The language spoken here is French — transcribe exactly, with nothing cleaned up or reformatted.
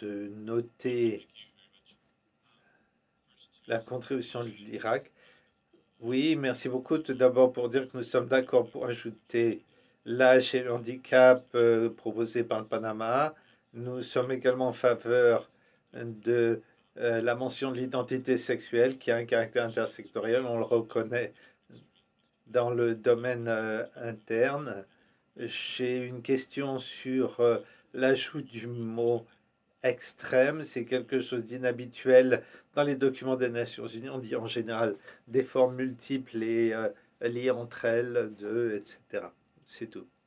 de noter la contribution de l'Irak. Oui, merci beaucoup. Tout d'abord pour dire que nous sommes d'accord pour ajouter l'âge et le handicap euh, proposé par le Panama. Nous sommes également en faveur de euh, la mention de l'identité sexuelle qui a un caractère intersectoriel. On le reconnaît dans le domaine euh, interne. J'ai une question sur euh, l'ajout du mot extrême. C'est quelque chose d'inhabituel dans les documents des Nations Unies. On dit en général des formes multiples et euh, liées entre elles, de, et cetera. C'est tout.